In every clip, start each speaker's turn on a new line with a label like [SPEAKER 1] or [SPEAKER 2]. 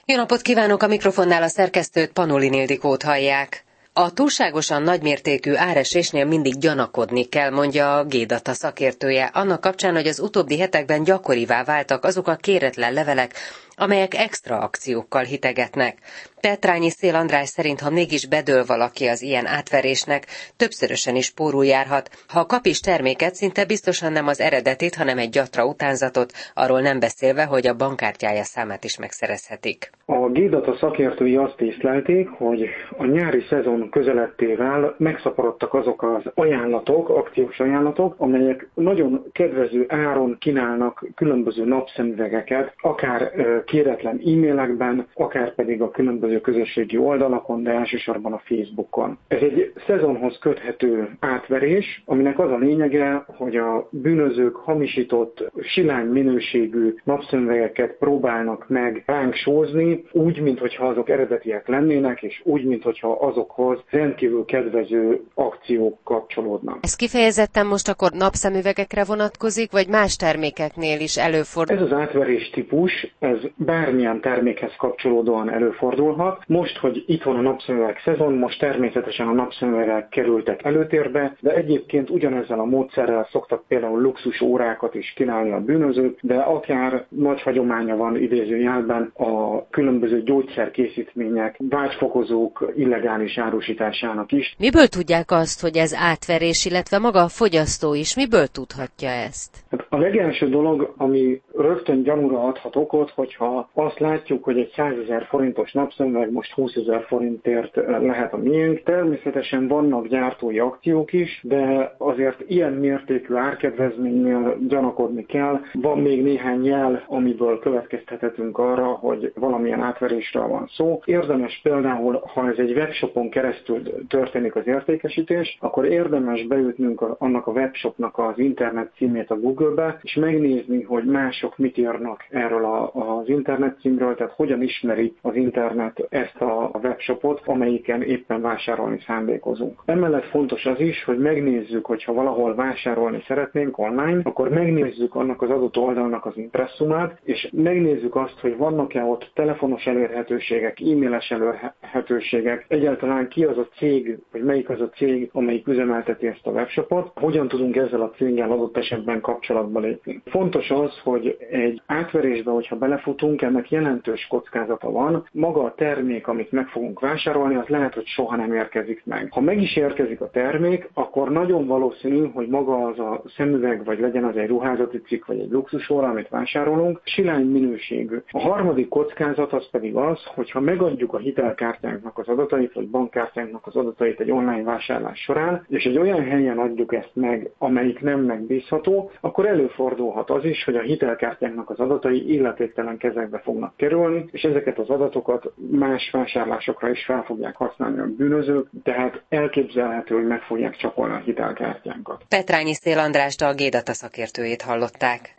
[SPEAKER 1] Jó napot kívánok, a mikrofonnál a szerkesztőt, Panolin Ildikót hallják. A túlságosan nagymértékű áresésnél mindig gyanakodni kell, mondja a G-Data szakértője, annak kapcsán, hogy az utóbbi hetekben gyakorivá váltak azok a kéretlen levelek, amelyek extra akciókkal hitegetnek. Petrányi Szél András szerint, ha mégis bedől valaki az ilyen átverésnek, többszörösen is pórul járhat. Ha kap is terméket, szinte biztosan nem az eredetit, hanem egy gyatra utánzatot, arról nem beszélve, hogy a bankkártyája számát is megszerezhetik.
[SPEAKER 2] A G-Data szakértői azt észlelték, hogy a nyári szezon közelettével megszaporodtak azok az ajánlatok, akciós ajánlatok, amelyek nagyon kedvező áron kínálnak különböző napszemüvegeket, akár kéretlen e-mailekben, akár pedig a különböző közösségi oldalakon, de elsősorban a Facebookon. Ez egy szezonhoz köthető átverés, aminek az a lényege, hogy a bűnözők hamisított, silány minőségű napszemüvegeket próbálnak meg ránk sózni, úgy, mintha azok eredetiek lennének, és úgy, mintha azokhoz rendkívül kedvező akciók kapcsolódnak.
[SPEAKER 1] Ez kifejezetten most akkor napszemüvegekre vonatkozik, vagy más termékeknél is előfordul?
[SPEAKER 2] Ez az átverés típus, ez bármilyen termékhez kapcsolódóan előfordulhat. Most, hogy itt van a napszemüveg szezon, most természetesen a napszemüvegek kerültek előtérbe, de egyébként ugyanezzel a módszerrel szoktak például luxus órákat is kínálni a bűnözők, de akár nagy hagyománya van idézőjelben a különböző gyógyszerkészítmények, vágyfokozók illegális árusításának is.
[SPEAKER 1] Miből tudják azt, hogy ez átverés, illetve maga a fogyasztó is miből tudhatja ezt?
[SPEAKER 2] A legelső dolog, ami rögtön gyanúra adhat okot, hogyha azt látjuk, hogy egy 100 000 forintos napszemüveg most 20 000 forintért lehet a miénk. Természetesen vannak gyártói akciók is, de azért ilyen mértékű árkedvezménynél gyanakodni kell. Van még néhány jel, amiből következtethetünk arra, hogy valamilyen átverésről van szó. Érdemes például, ha ez egy webshopon keresztül történik az értékesítés, akkor érdemes beütnünk annak a webshopnak az internet címét a Google-be, és megnézni, hogy mások mit írnak erről az internet címről, tehát hogyan ismeri az internet ezt a webshopot, amelyiken éppen vásárolni szándékozunk. Emellett fontos az is, hogy megnézzük, hogyha valahol vásárolni szeretnénk online, akkor megnézzük annak az adott oldalnak az impresszumát, és megnézzük azt, hogy vannak-e ott telefonos elérhetőségek, e-mailes elérhetőségek, egyáltalán ki az a cég, vagy melyik az a cég, amelyik üzemelteti ezt a webshopot, hogyan tudunk ezzel a céggel adott esetben kapcsolatba lépni. Fontos az, hogy egy átverésbe, hogyha belefutunk, ennek jelentős kockázata van. Maga a termék, amit meg fogunk vásárolni, az lehet, hogy soha nem érkezik meg. Ha meg is érkezik a termék, akkor nagyon valószínű, hogy maga az a szemüveg, vagy legyen az egy ruházati cikk, vagy egy luxusóra, amit vásárolunk, silány minőségű. A harmadik kockázat az pedig az, hogyha megadjuk a hitelkártyánknak az adatait, vagy bankkártyánknak az adatait egy online vásárlás során, és egy olyan helyen adjuk ezt meg, amelyik nem megbízható, akkor előfordulhat az is, hogy a hitelkártyánknak az adatai illetéktelen kezekbe fognak kerülni, és ezeket az adatokat más vásárlásokra is fel fogják használni a bűnözők, tehát elképzelhető, hogy meg fogják csapolni a hitelkártyánkat.
[SPEAKER 1] Petrányi Szél Andrást, a G-Data szakértőjét hallották.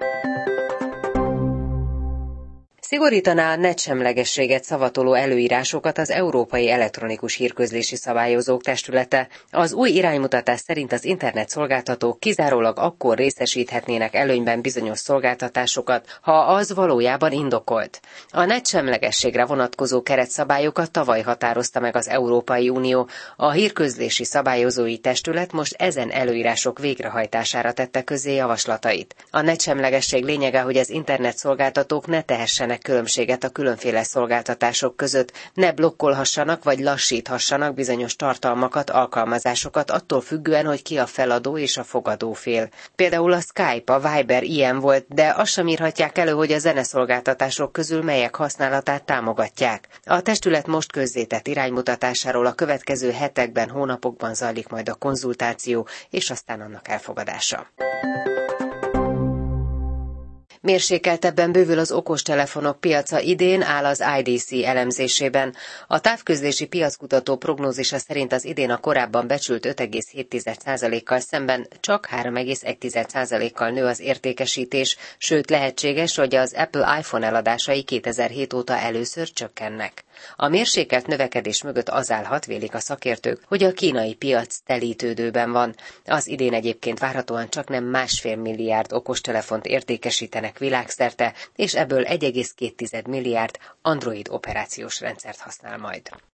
[SPEAKER 1] Szigorítaná a netsemlegességet szavatoló előírásokat az Európai Elektronikus Hírközlési Szabályozók Testülete. Az új iránymutatás szerint az internetszolgáltatók kizárólag akkor részesíthetnének előnyben bizonyos szolgáltatásokat, ha az valójában indokolt. A netsemlegességre vonatkozó keretszabályokat tavaly határozta meg az Európai Unió. A Hírközlési Szabályozói Testület most ezen előírások végrehajtására tette közzé javaslatait. A netsemlegesség lényege, hogy az internetszolgáltatók ne tehessenek különbséget a különféle szolgáltatások között, ne blokkolhassanak vagy lassíthassanak bizonyos tartalmakat, alkalmazásokat attól függően, hogy ki a feladó és a fogadó fél. Például a Skype, a Viber ilyen volt, de azt sem írhatják elő, hogy a zeneszolgáltatások közül melyek használatát támogatják. A testület most közzétett iránymutatásáról a következő hetekben, hónapokban zajlik majd a konzultáció, és aztán annak elfogadása. Mérsékeltebben bővül az okostelefonok piaca idén, áll az IDC elemzésében. A távközlési piackutató prognózisa szerint az idén a korábban becsült 5,7%-kal szemben csak 3,1%-kal nő az értékesítés, sőt lehetséges, hogy az Apple iPhone eladásai 2007 óta először csökkennek. A mérsékelt növekedés mögött az állhat, vélik a szakértők, hogy a kínai piac telítődőben van. Az idén egyébként várhatóan csaknem 1,5 milliárd okostelefont értékesítenek világszerte, és ebből 1,2 milliárd Android operációs rendszert használ majd.